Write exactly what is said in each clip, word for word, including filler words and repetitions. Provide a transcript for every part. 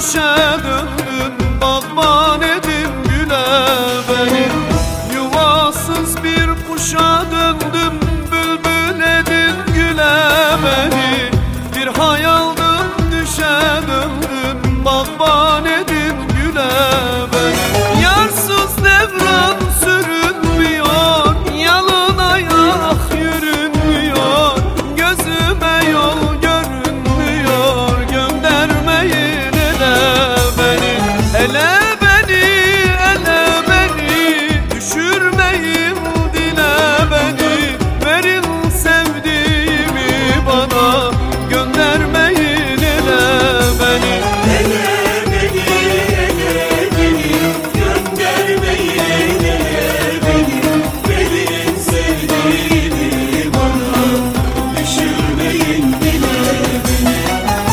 düşe döndün, bağban edin güle beni. Yuvasız bir kuşa döndüm, bülbül edin güle beni. Bir hayaldım düşe döndüm, bağban edin güle beni. Yarsız devran sürünmüyor, yalın ayak yürünmüyor, gözüme yol görünmüyor, göndermeyin ele beni. Ele beni, ele beni, düşürmeyin dile beni. Verin sevdiğimi bana, göndermeyin ele beni. Ele beni, ele beni, göndermeyin ele beni. Verin sevdiğimi bana, düşürmeyin dile beni.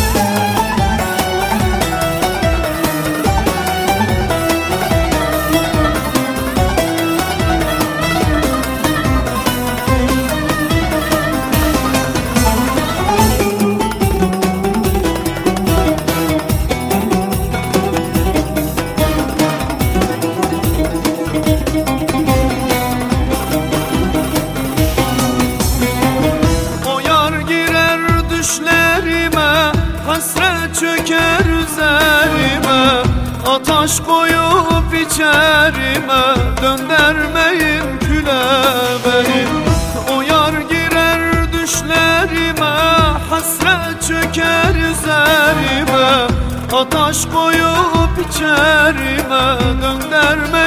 O yar girer düşlerime, hasret çöker üzerime. Ataş koyup içerime, döndürmeyin küle beni. O yar girer düşlerime, hasret çöker üzerime. Ataş koyup içerime, döndürmeyin